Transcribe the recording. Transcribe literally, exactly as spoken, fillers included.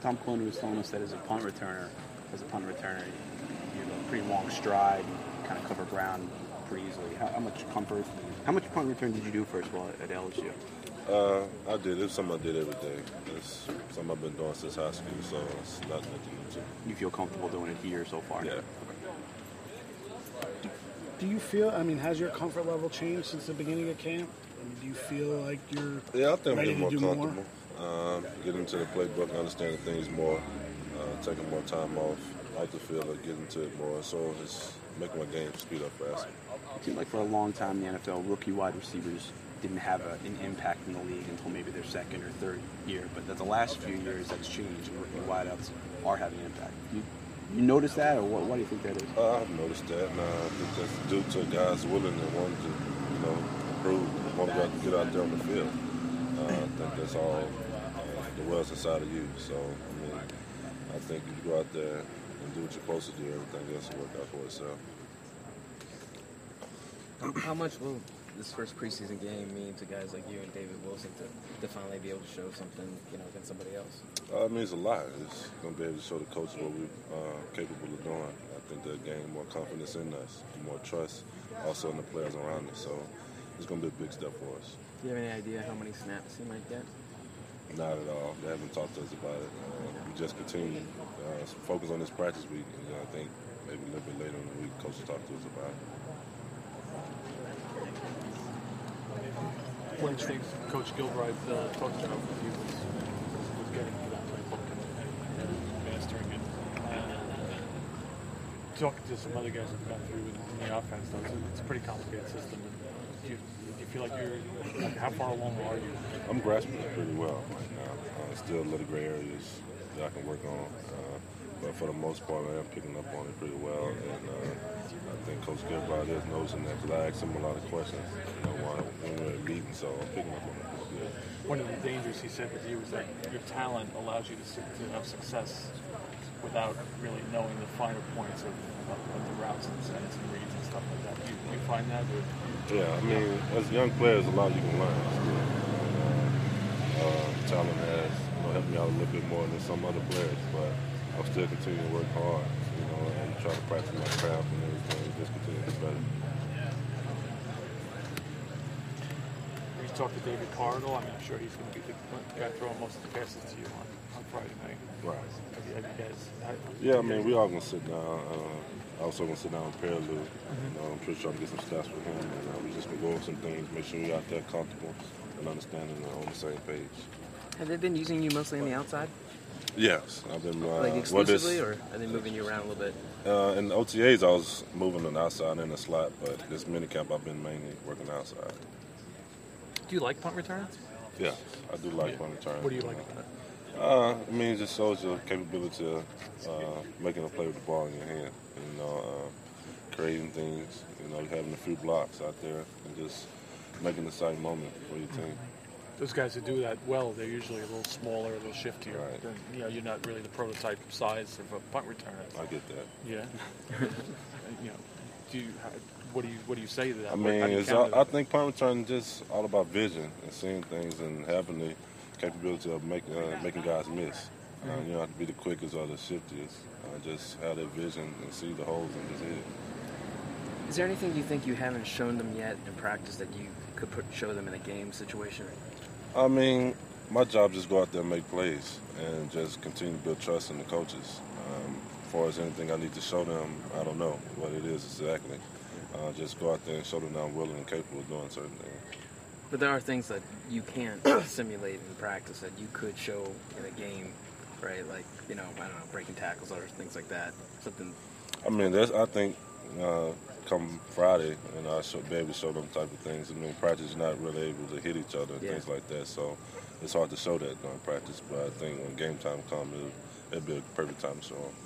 Tom Coughlin was telling us that as a punt returner, as a punt returner, you have a pretty long stride, you kind of cover ground pretty easily. How, how much comfort, how much punt return did you do first of all at L S U? Uh, I did. It's something I did every day. It's something I've been doing since high school, so it's not nothing new to me. You feel comfortable doing it here so far? Yeah. Do you feel, I mean, has your comfort level changed since the beginning of camp? I mean, do you feel like you're Yeah, I think I'm ready getting more to do comfortable. More? Um, getting into the playbook, understanding things more, uh, taking more time off, off the field, and getting to it more. So it's making my game speed up faster. It seemed like for a long time in the N F L, rookie wide receivers didn't have a, an impact in the league until maybe their second or third year. But that the last few years, that's changed, and rookie wideouts are having an impact. You, you notice that, or what, what do you think that is? Uh, I've noticed that, and uh, I think that's due to guys willing and wanting to, you know, improve, want to get out there on the field. Uh, I think that's all uh, the well's inside of you. So, I mean, I think if you go out there and do what you're supposed to do, everything else will work out for itself. How much will this first preseason game mean to guys like you and David Wilson to, to finally be able to show something, you know, against somebody else? Uh, it means a lot. It's going to be able to show the coach what we're uh, capable of doing. I think they'll gain more confidence in us, more trust, also in the players around us. So it's going to be a big step for us. Do you have any idea how many snaps he might get? Not at all. They haven't talked to us about it. Uh, we just continue uh, to focus on this practice week. And, uh, I think maybe a little bit later in the week, coach will talk to us about it. One of the things Coach Gilbride uh, talked about with you was, was getting to that playbook and, and mastering it. Uh, talking to some other guys that have gone through in, in the offense, though, it's a, it's a pretty complicated system. And do, you, do you feel like you're, like, how far along are you? I'm grasping it pretty well right now. Uh, still a little gray areas that I can work on. Uh, but for the most part, I am picking up on it pretty well. And uh, I think Coach Gilbride is noticing that because I asked him a lot of questions, you know, while when we were at meeting, so I'm picking up on it pretty good. One of the dangers he said with you is that your talent allows you to, to have success without really knowing the finer points of, of, of the routes and sends and reads and stuff like that. Do you, do you find that? Or, yeah, I mean, as young players, a lot you can learn. Uh, uh, talent has you know, helped me out a little bit more than some other players, but I'm still continuing to work hard, you know, and try to practice my craft and everything, and just continue to get better. You talked to David Cardinal. I mean, I'm sure he's going to be the guy throwing most of the passes to you on, on Friday night. Right. Have you, have you guys, how, Yeah, I mean, we all going to sit down. Uh, also going to sit down with Parallel. Mm-hmm. You know, I'm pretty sure I'm going to get some stats from him, and uh, we're just going to go over some things, make sure we're out there comfortable and understanding and on the same page. Have they been using you mostly on the outside? Yes, I've been uh, like exclusively, well, this, or are they moving you around a little bit? Uh, in the O T As, I was moving on the outside and the slot, but this minicamp, I've been mainly working outside. Do you like punt returns? Yeah, I do like yeah. punt returns. What do you like about it? Uh, I mean, it just shows your capability of uh, making a play with the ball in your hand. You know, uh, creating things. You know, having a few blocks out there and just making the exciting moment for your team. Those guys who do that well, they're usually a little smaller, a little shiftier. Right. Than, you know, you're not really the prototype size of a punt returner. I get that. Yeah. you know, do you, how, what do you what do you say to that? I mean, it's all, I think punt return is just all about vision and seeing things and having the capability of make, uh, making guys miss. Mm-hmm. Uh, you don't have to be the quickest or the shiftiest. Uh, just have that vision and see the holes and just hit. Is there anything you think you haven't shown them yet in practice that you could put, show them in a game situation? I mean, my job is just go out there and make plays and just continue to build trust in the coaches. Um, as far as anything I need to show them, I don't know what it is exactly. Uh, just go out there and show them that I'm willing and capable of doing certain things. But there are things that you can't simulate in practice that you could show in a game, right? Like, you know, I don't know, breaking tackles or things like that. Something. I mean, that's, I think uh, come Friday, and I should be able to show them type of things. I mean, practice is not really able to hit each other and yeah. things like that, so it's hard to show that during practice. But I think when game time comes, it'll, it'll be a perfect time to show them.